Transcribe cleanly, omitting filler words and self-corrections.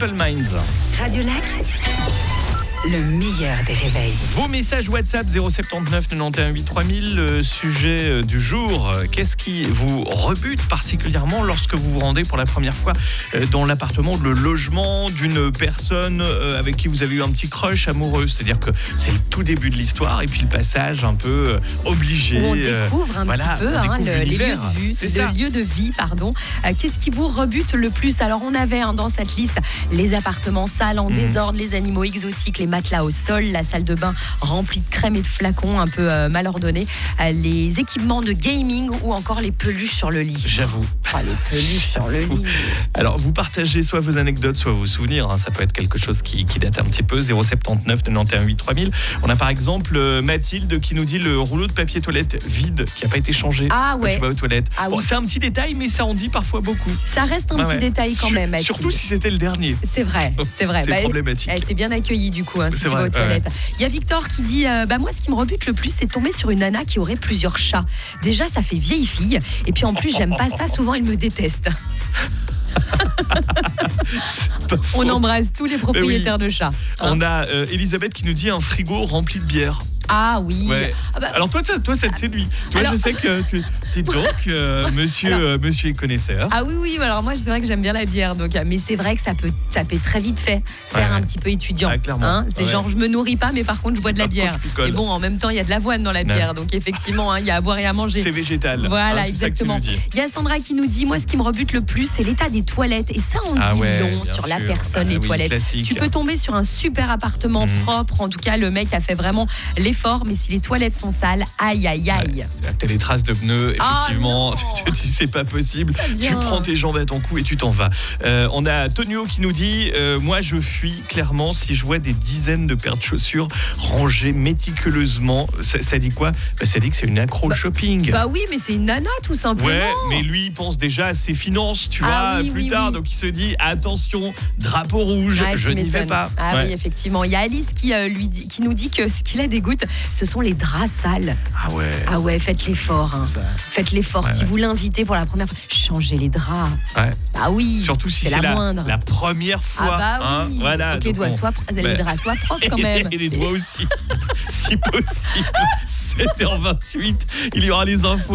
Simple Minds. Radio Lac, le meilleur des réveils. Vos messages WhatsApp 079 91 8 3000. Le sujet du jour, qu'est-ce qui vous rebute particulièrement lorsque vous vous rendez pour la première fois dans l'appartement, le logement d'une personne avec qui vous avez eu un petit crush amoureux? C'est-à-dire que c'est le tout début de l'histoire et puis le passage un peu obligé. Où on découvre un petit peu le lieu de vie. Qu'est-ce qui vous rebute le plus? Alors on avait dans cette liste les appartements sales en désordre, les animaux exotiques, les matelas au sol, la salle de bain remplie de crème et de flacons un peu mal ordonnés, les équipements de gaming ou encore les peluches sur le lit. J'avoue. Les peluches sur le lit. Alors vous partagez soit vos anecdotes, soit vos souvenirs. Ça peut être quelque chose qui date un petit peu. 079 91 8 3000. On a par exemple Mathilde qui nous dit le rouleau de papier toilette vide qui n'a pas été changé. Ah ouais. Tu vas aux toilettes. Oui. C'est un petit détail, mais ça en dit parfois beaucoup. Ça reste un petit détail quand même, Mathilde. Surtout si c'était le dernier. C'est vrai. C'est problématique. Elle était bien accueillie du coup, si C'est tu vas vrai, aux toilettes. Il y a Victor qui dit moi ce qui me rebute le plus c'est tomber sur une nana qui aurait plusieurs chats. Déjà ça fait vieille fille et puis en plus j'aime pas ça, souvent elle me déteste. On embrasse tous les propriétaires de chats. On a Elisabeth qui nous dit un frigo rempli de bière. Ah oui. Ouais. Alors toi ça te séduit. Toi je sais que tu es donc monsieur est connaisseur. Ah oui, alors moi c'est vrai que j'aime bien la bière donc mais c'est vrai que ça peut très vite faire un petit peu étudiant. Clairement. C'est genre je me nourris pas mais par contre je bois de la bière. Et bon en même temps il y a de l'avoine dans la bière donc effectivement il y a à boire et à manger. C'est végétal. Voilà, exactement. Il y a Sandra qui nous dit moi ce qui me rebute le plus c'est l'état des toilettes et ça on dit long sur la personne les toilettes. Classique. Tu peux tomber sur un super appartement propre, en tout cas le mec a fait vraiment l'effort, mais si les toilettes sont sales, aïe. T'as les traces de pneus, effectivement. Tu te dis c'est pas possible. Tu prends tes jambes à ton cou et tu t'en vas. On a Tonio qui nous dit moi je fuis clairement si je vois des dizaines de paires de chaussures rangées méticuleusement. Ça dit quoi? Ça dit que c'est une accro shopping. Oui, mais c'est une nana tout simplement. Ouais, mais lui il pense déjà à ses finances, tu vois, plus tard. Donc il se dit attention, drapeau rouge, je n'y vais pas. Oui, effectivement. Il y a Alice qui nous dit que ce qui la dégoûte, ce sont les draps sales. Ah ouais, faites l'effort. Faites l'effort. Si vous l'invitez pour la première fois, changez les draps. Ah oui. Surtout si c'est la première fois. Oui. Voilà. Et que les draps soient propres quand même. Et les doigts aussi, si possible. 7h28, il y aura les infos.